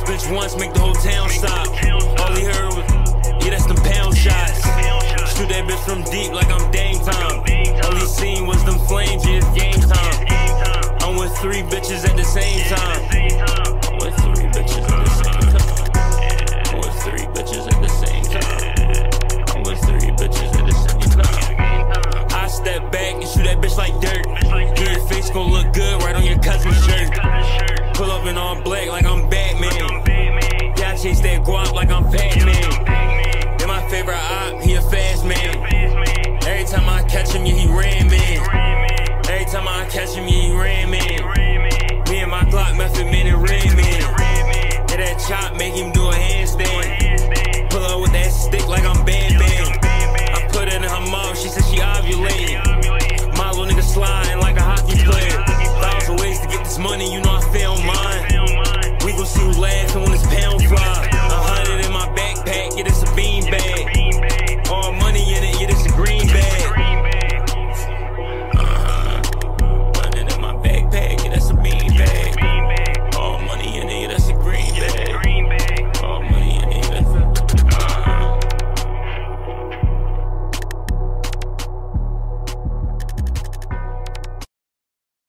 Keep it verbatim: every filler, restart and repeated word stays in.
bitch once, make the whole town stop. All he heard was, yeah, that's them pound shots. Shoot that bitch from deep like I'm Dame Time. All he seen was them flames, yeah, it's game time. I'm with three bitches at the same time. I'm with three bitches at the same time. I'm with three bitches at the same time. I'm with three bitches at the same time. I step back and shoot that bitch like dirt. Yeah, your face gon' look good right on your cousin's shirt. Pull up in all black like I'm Batman. Yeah, I chase that guap like I'm Pac-Man. Then my favorite op, he a fast man. Every time I catch him, yeah, he ran man. Every time I catch him, yeah, he ran man. Me and my Glock method, man, and ran man. Yeah, that chop make him do a handstand.